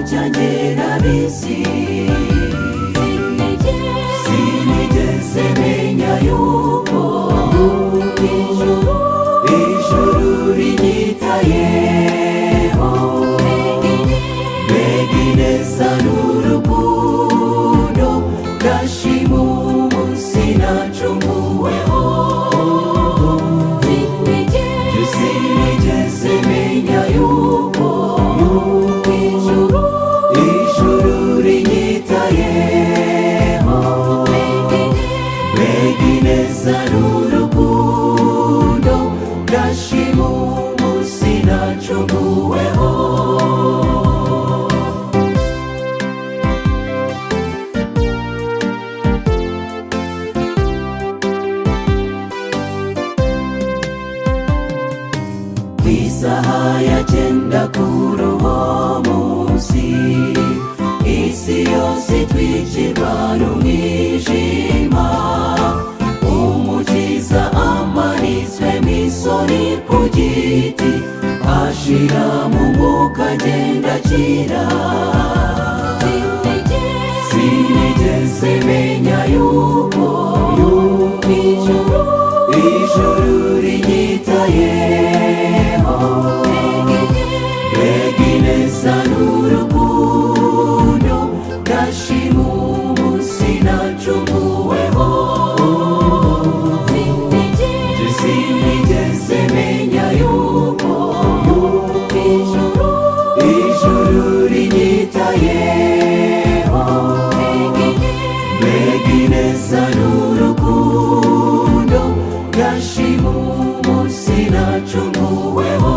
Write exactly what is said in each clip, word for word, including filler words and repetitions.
cyanjye nabizi. Sinigeze menya yuko ijuru ijuru rinyitayeho. Mbega ineza n'urukundo, ndashima umunsi nacunguweho. Sinigeze menya yuko ijuru ijuru rinyitayeho. Mbega ineza n'urukundo, ndashima umunsi nacunguweho. Isaha ya cyenda kuri uwo munsi, isi yose itwikirwa n'umwijima. Umukiza amanitswe misoni ku giti, ashira mu mwuka agenda akira. Sinigeze menya yuko ijuru ijuru rinyitayeho. Mbega ineza n'urukundo, ndashima umunsi nacunguweho. Sinigeze menya yuko ijuru ijuru rinyitayeho. Mbega ineza n'urukundo, ndashima umunsi nacunguweho.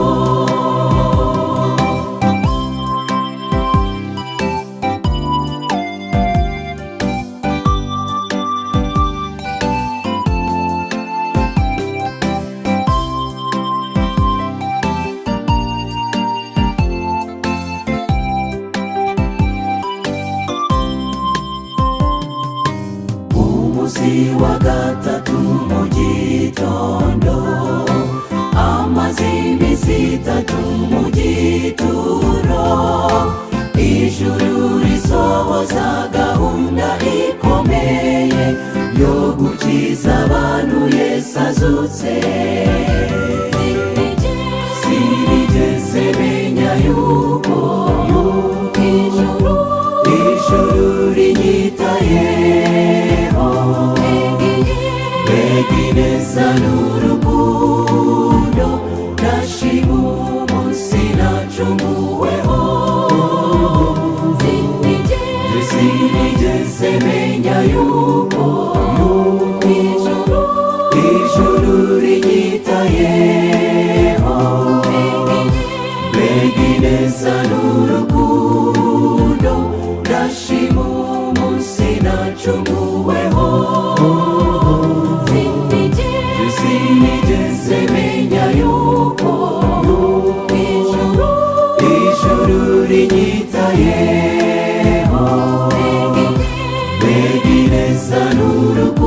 Umunsi wa gatatu mu gitondo, amaze iminsi itatu mu gituro, ijuru risohoza gahunda ikomeye yo gukiza abantu Yesu azutse. Sinigeze menya yuko ijuru ijuru rinyitayeho. Mbega ineza n'urukundo, ndashima umunsi nacunguweho. Sinigeze menya yuko ijuru ijuru rinyitayeho. Mbega ineza n'urukundo, ndashima umunsi nacunguweho. Sinigeze menya yuko ijuru ijuru rinyitayeho. Mbega ineza n'urukundo,